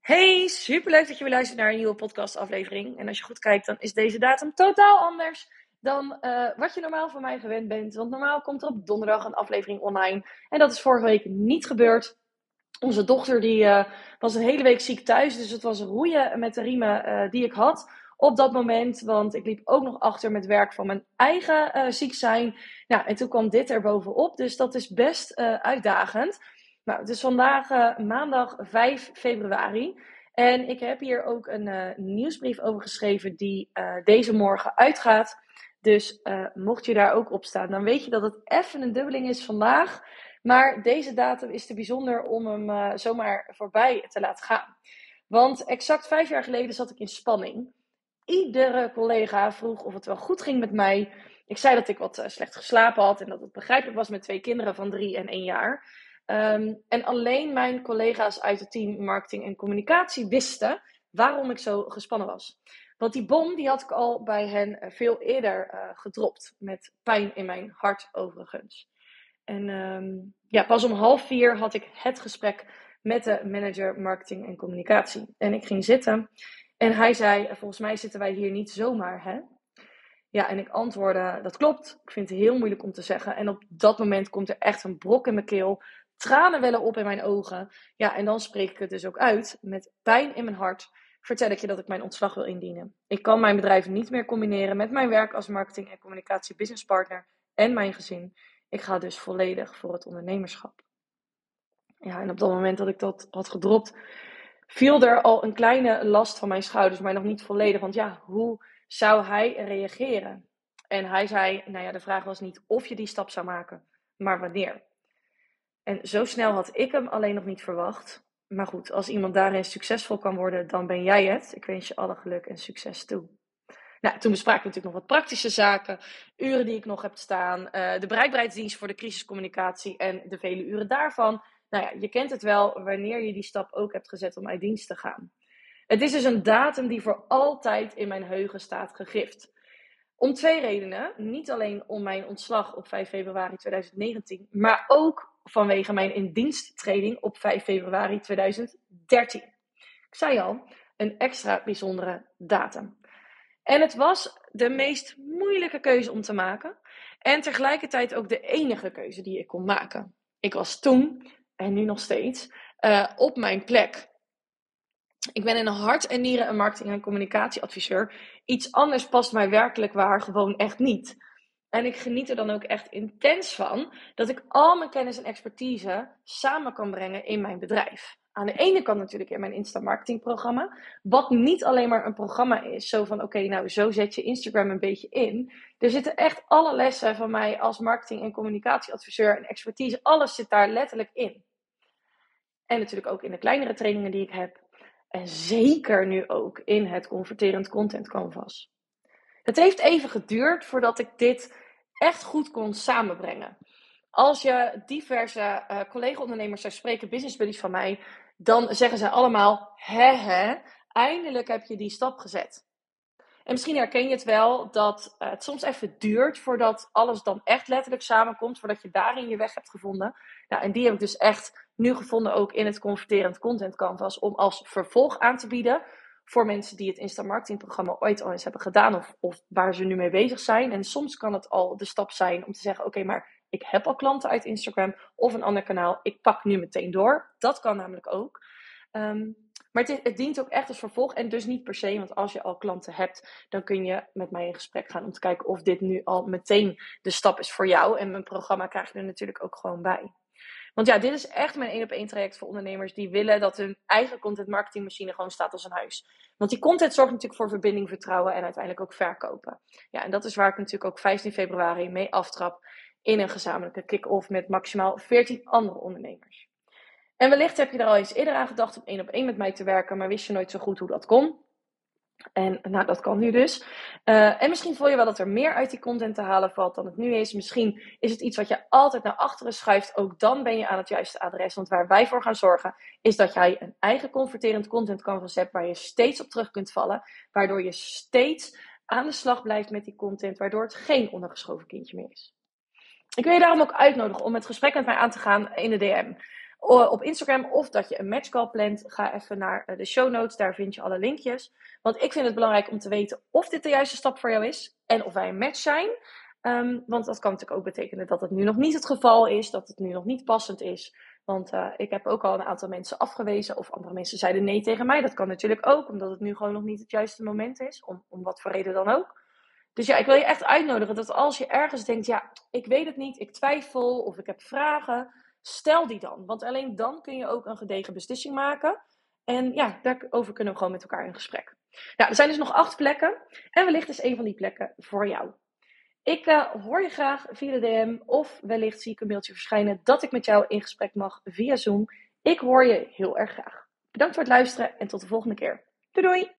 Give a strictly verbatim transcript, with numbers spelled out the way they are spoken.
Hey, superleuk dat je weer luistert naar een nieuwe podcastaflevering. En als je goed kijkt, dan is deze datum totaal anders dan uh, wat je normaal van mij gewend bent. Want normaal komt er op donderdag een aflevering online. En dat is vorige week niet gebeurd. Onze dochter die, uh, was een hele week ziek thuis. Dus het was roeien met de riemen uh, die ik had op dat moment. Want ik liep ook nog achter met werk van mijn eigen uh, ziek zijn. Nou, en toen kwam dit er bovenop. Dus dat is best uh, uitdagend. Nou, het is vandaag uh, maandag vijf februari. En ik heb hier ook een uh, nieuwsbrief over geschreven die uh, deze morgen uitgaat. Dus uh, mocht je daar ook op staan, dan weet je dat het even een dubbeling is vandaag. Maar deze datum is te bijzonder om hem uh, zomaar voorbij te laten gaan. Want exact vijf jaar geleden zat ik in spanning. Iedere collega vroeg of het wel goed ging met mij. Ik zei dat ik wat uh, slecht geslapen had en dat het begrijpelijk was met twee kinderen van drie en één jaar. Um, en alleen mijn collega's uit het team marketing en communicatie wisten waarom ik zo gespannen was. Want die bom die had ik al bij hen veel eerder uh, gedropt. Met pijn in mijn hart overigens. En um, ja, pas om half vier had ik het gesprek met de manager marketing en communicatie. En ik ging zitten en hij zei, volgens mij zitten wij hier niet zomaar, hè? Ja, en ik antwoordde, dat klopt. Ik vind het heel moeilijk om te zeggen. En op dat moment komt er echt een brok in mijn keel. Tranen wellen op in mijn ogen. Ja, en dan spreek ik het dus ook uit. Met pijn in mijn hart vertel ik je dat ik mijn ontslag wil indienen. Ik kan mijn bedrijf niet meer combineren met mijn werk als marketing en communicatie businesspartner en mijn gezin. Ik ga dus volledig voor het ondernemerschap. Ja, en op dat moment dat ik dat had gedropt, viel er al een kleine last van mijn schouders, maar nog niet volledig. Want ja, hoe zou hij reageren? En hij zei, nou ja, de vraag was niet of je die stap zou maken, maar wanneer. En zo snel had ik hem alleen nog niet verwacht. Maar goed, als iemand daarin succesvol kan worden, dan ben jij het. Ik wens je alle geluk en succes toe. Nou, toen bespraken we natuurlijk nog wat praktische zaken. Uren die ik nog heb staan. Uh, de bereikbaarheidsdienst voor de crisiscommunicatie en de vele uren daarvan. Nou ja, je kent het wel wanneer je die stap ook hebt gezet om uit dienst te gaan. Het is dus een datum die voor altijd in mijn geheugen staat gegrift. Om twee redenen. Niet alleen om mijn ontslag op vijf februari tweeduizend negentien, maar ook vanwege mijn indiensttreding op vijf februari tweeduizend dertien. Ik zei al, een extra bijzondere datum. En het was de meest moeilijke keuze om te maken. En tegelijkertijd ook de enige keuze die ik kon maken. Ik was toen, en nu nog steeds, uh, op mijn plek. Ik ben in een hart en nieren een marketing- en communicatieadviseur. Iets anders past mij werkelijk waar gewoon echt niet. En ik geniet er dan ook echt intens van dat ik al mijn kennis en expertise samen kan brengen in mijn bedrijf. Aan de ene kant natuurlijk in mijn Insta-marketingprogramma. Wat niet alleen maar een programma is. Zo van, oké, okay, nou zo zet je Instagram een beetje in. Er zitten echt alle lessen van mij als marketing- en communicatieadviseur en expertise. Alles zit daar letterlijk in. En natuurlijk ook in de kleinere trainingen die ik heb. En zeker nu ook in het converterend content canvas. Het heeft even geduurd voordat ik dit echt goed kon samenbrengen. Als je diverse uh, collega-ondernemers zou spreken, business buddies van mij, dan zeggen ze allemaal, hè hè, eindelijk heb je die stap gezet. En misschien herken je het wel dat uh, het soms even duurt voordat alles dan echt letterlijk samenkomt, voordat je daarin je weg hebt gevonden. Nou, en die heb ik dus echt nu gevonden ook in het converterend content canvas om als vervolg aan te bieden voor mensen die het Insta-marketing programma ooit al eens hebben gedaan of, of waar ze nu mee bezig zijn. En soms kan het al de stap zijn om te zeggen, oké, okay, maar ik heb al klanten uit Instagram of een ander kanaal. Ik pak nu meteen door. Dat kan namelijk ook. Um, maar het, is, het dient ook echt als vervolg en dus niet per se, want als je al klanten hebt, dan kun je met mij in gesprek gaan om te kijken of dit nu al meteen de stap is voor jou. En mijn programma krijg je er natuurlijk ook gewoon bij. Want ja, dit is echt mijn één op één traject voor ondernemers die willen dat hun eigen content marketing machine gewoon staat als een huis. Want die content zorgt natuurlijk voor verbinding, vertrouwen en uiteindelijk ook verkopen. Ja, en dat is waar ik natuurlijk ook vijftien februari mee aftrap in een gezamenlijke kick-off met maximaal veertien andere ondernemers. En wellicht heb je er al eens eerder aan gedacht om één op één met mij te werken, maar wist je nooit zo goed hoe dat kon. En nou, dat kan nu dus. Uh, en misschien voel je wel dat er meer uit die content te halen valt dan het nu is. Misschien is het iets wat je altijd naar achteren schuift. Ook dan ben je aan het juiste adres. Want waar wij voor gaan zorgen, is dat jij een eigen converterend content canvas hebt waar je steeds op terug kunt vallen. Waardoor je steeds aan de slag blijft met die content, waardoor het geen ondergeschoven kindje meer is. Ik wil je daarom ook uitnodigen om het gesprek met mij aan te gaan in de D M. op Instagram of dat je een matchcall plant, ga even naar de show notes. Daar vind je alle linkjes. Want ik vind het belangrijk om te weten of dit de juiste stap voor jou is en of wij een match zijn. Um, want dat kan natuurlijk ook betekenen dat het nu nog niet het geval is, dat het nu nog niet passend is. Want uh, ik heb ook al een aantal mensen afgewezen of andere mensen zeiden nee tegen mij. Dat kan natuurlijk ook, omdat het nu gewoon nog niet het juiste moment is, om, om wat voor reden dan ook. Dus ja, ik wil je echt uitnodigen dat als je ergens denkt, ja, ik weet het niet, ik twijfel of ik heb vragen, stel die dan. Want alleen dan kun je ook een gedegen beslissing maken. En ja, daarover kunnen we gewoon met elkaar in gesprek. Nou, er zijn dus nog acht plekken en wellicht is een van die plekken voor jou. Ik uh, hoor je graag via de D M of wellicht zie ik een mailtje verschijnen dat ik met jou in gesprek mag via Zoom. Ik hoor je heel erg graag. Bedankt voor het luisteren en tot de volgende keer. Doei doei!